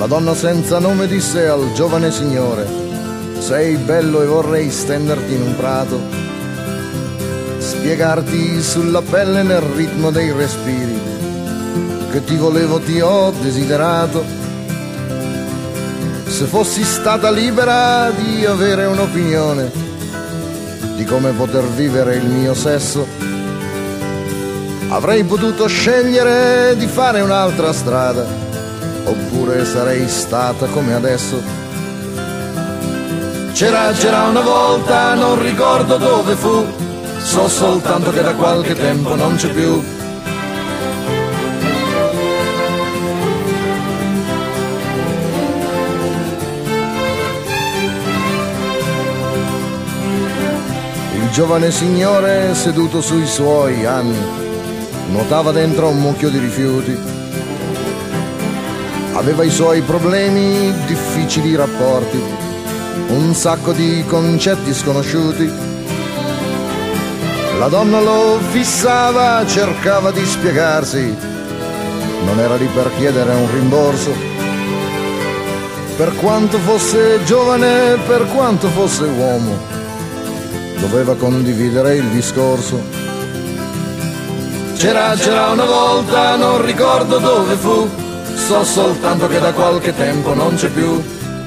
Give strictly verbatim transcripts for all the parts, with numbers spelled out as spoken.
La donna senza nome disse al giovane signore: sei bello e vorrei stenderti in un prato, spiegarti sulla pelle nel ritmo dei respiri, che ti volevo, ti ho desiderato. Se fossi stata libera di avere un'opinione di come poter vivere il mio sesso, avrei potuto scegliere di fare un'altra strada, oppure sarei stata come adesso. C'era, c'era una volta, non ricordo dove fu, so soltanto che da qualche tempo non c'è più. Il giovane signore, seduto sui suoi anni, nuotava dentro un mucchio di rifiuti. Aveva i suoi problemi, difficili rapporti, un sacco di concetti sconosciuti. La donna lo fissava, cercava di spiegarsi, non era lì per chiedere un rimborso. Per quanto fosse giovane, per quanto fosse uomo, doveva condividere il discorso. C'era, c'era una volta, non ricordo dove fu, so soltanto che da qualche tempo non c'è più.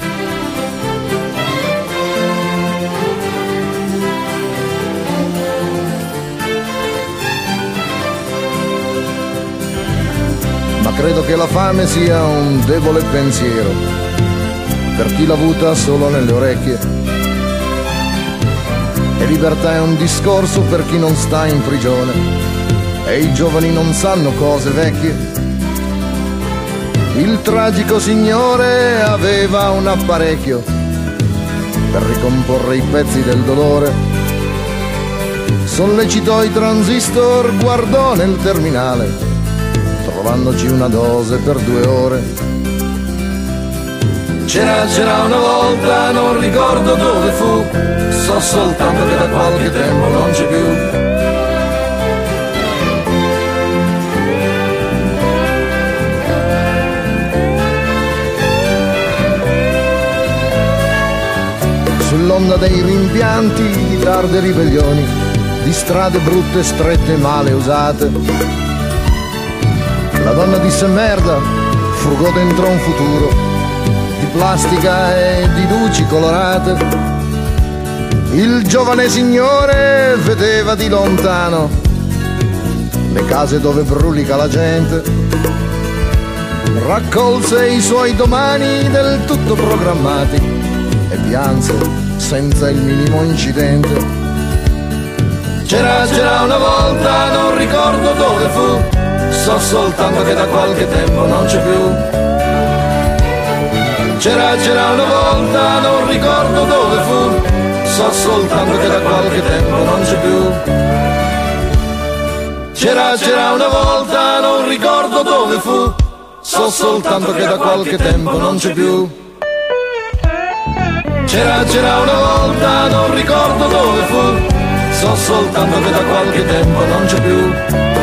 Ma credo che la fame sia un debole pensiero per chi l'ha avuta solo nelle orecchie. E libertà è un discorso per chi non sta in prigione, e i giovani non sanno cose vecchie. Il tragico signore aveva un apparecchio per ricomporre i pezzi del dolore. Sollecitò i transistor, guardò nel terminale, trovandoci una dose per due ore. C'era, c'era una volta, non ricordo dove fu, so soltanto che da qualche tempo non c'è più. Sull'onda dei rimpianti, di tarde ribellioni, di strade brutte, strette, male usate, la donna disse merda, frugò dentro un futuro di plastica e di luci colorate. Il giovane signore vedeva di lontano le case dove brulica la gente, raccolse i suoi domani del tutto programmati e pianse senza il minimo incidente. C'era, c'era una volta, non ricordo dove fu, so soltanto che da qualche tempo non c'è più. C'era, c'era una volta, non ricordo dove fu, so soltanto che da qualche tempo non c'è più. C'era, c'era una volta, non ricordo dove fu, so soltanto che da qualche tempo non c'è più. C'era, c'era una volta, non ricordo dove fu, so soltanto che da qualche tempo non c'è più.